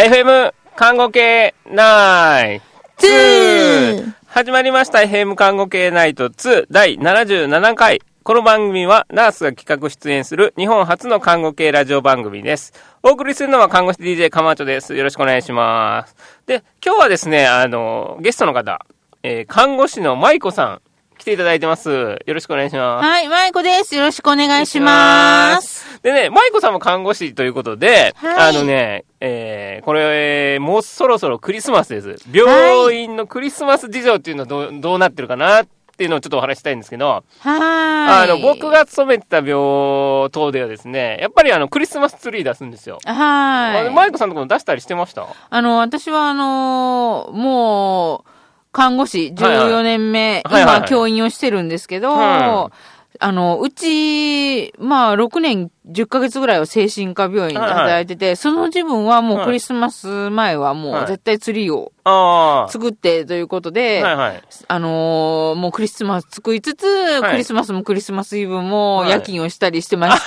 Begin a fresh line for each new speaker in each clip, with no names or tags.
FM 看護系ナイト2始まりました。 FM 看護系ナイト2第77回。この番組はナースが企画出演する日本初の看護系ラジオ番組です。お送りするのは看護師 DJ かまちょです。よろしくお願いします。で、今日はですね、ゲストの方、看護師のまいこさん来ていただいてます。よろしくお願いします。
はい、まいこです。よろしくお願いします。
でね、まいこさんも看護師ということで、はい、これ、もうそろそろクリスマスです。病院のクリスマス事情っていうのはどうなってるかなっていうのをちょっとお話したいんですけど、僕が勤めてた病棟ではですね、やっぱりクリスマスツリー出すんですよ。はい。マイコさんのところ出したりしてました？
私はもう、看護師14年目、今教員をしてるんですけど、うち、6年10ヶ月ぐらいは精神科病院で働いてて、その自分はもうクリスマス前はもう絶対ツリーを作ってということで、もうクリスマス作りつつ、クリスマスもクリスマスイブも夜勤をしたりしてました。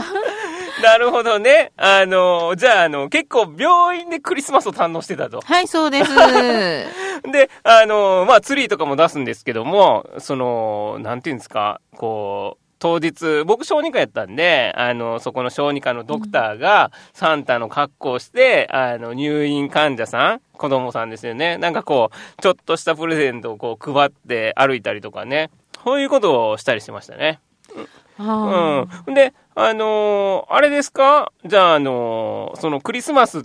なるほどね。じゃあ、結構病院でクリスマスを堪能してたと。
はい、そうです。
で、ツリーとかも出すんですけども、なんていうんですか、当日、僕小児科やったんで、そこの小児科のドクターがサンタの格好をして、入院患者さん、子供さんですよね。なんかちょっとしたプレゼントを配って歩いたりとかね。そういうことをしたりしてましたね。で、あれですか？じゃあ、そのクリスマスって、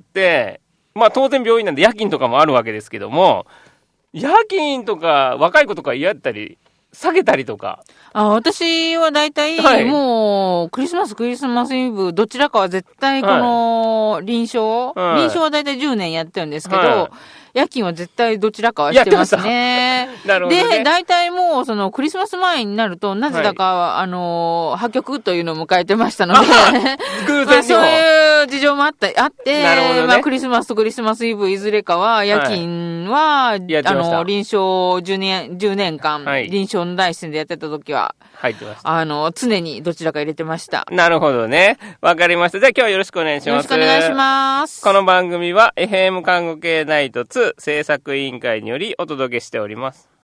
当然病院なんで夜勤とかもあるわけですけども、夜勤とか若い子とか嫌だったり、下げたりとか。
私は大体、もう、クリスマスイブ、どちらかは絶対この臨床は大体10年やってるんですけど、夜勤は絶対どちらかはしてますね。
なるほどね。
で、大体もう、クリスマス前になると、なぜだか、破局というのを迎えてましたので、そういう事情もあって、なるほどね。クリスマスとクリスマスイブいずれかは、夜勤は、臨床10年間、臨床の第一線でやってた時は、
入ってました。
常にどちらか入れてました。
なるほどね。わかりました。じゃあ今日はよろしくお願いします。
よろしくお願いします。
この番組は FM 看護系ナイト2制作委員会によりお届けしております。